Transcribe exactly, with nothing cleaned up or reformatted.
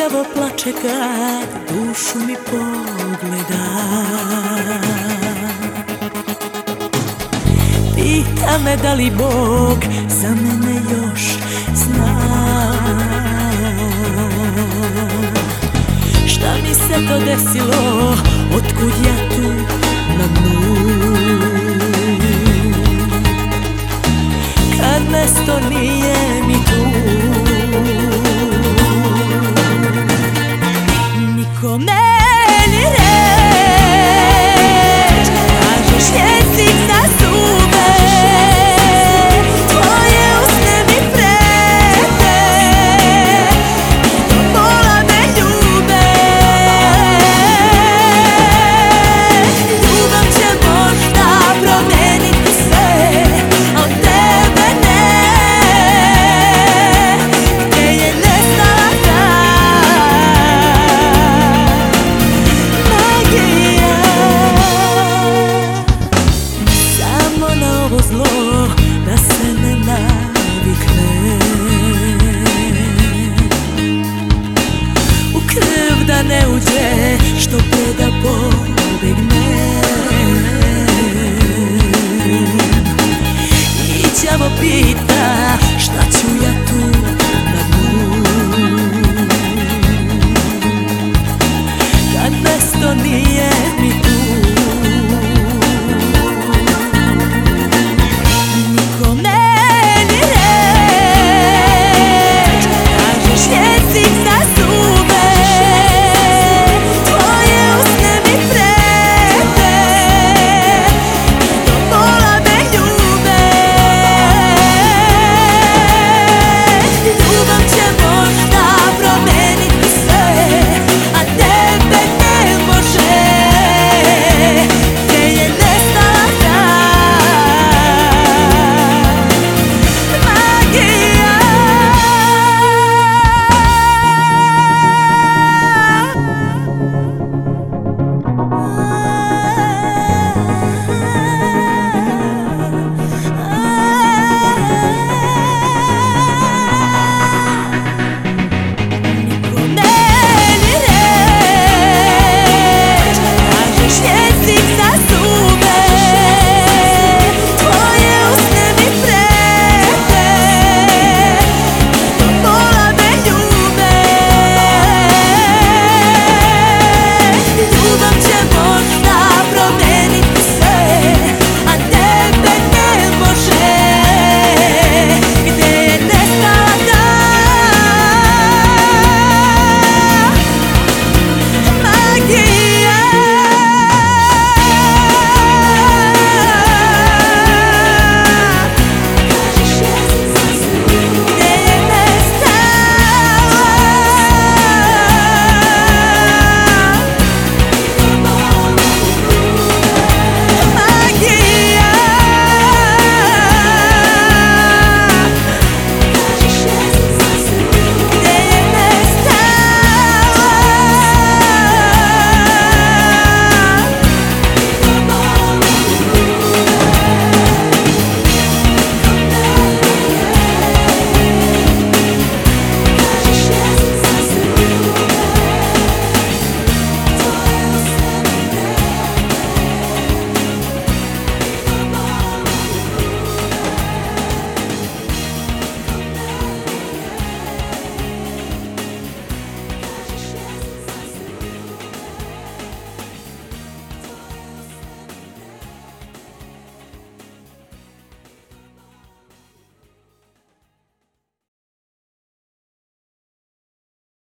Đavo plače kad dušu mi pogleda. Pita me da li Bog za mene još zna. Šta mi se to desilo, otkud ja tu na dnu? Kad mesto nije mi tu. Nikome ni reč, kažeš jezik za zube, tvoje usne mi prete i do pola me ljube. Ljubav će možda promeniti sve, al tebe ne. Gde je nestala ta magija? Samo na ovo zlo da se ne navikne, u krv da ne uđe, što pre da pobegne. I đavo pita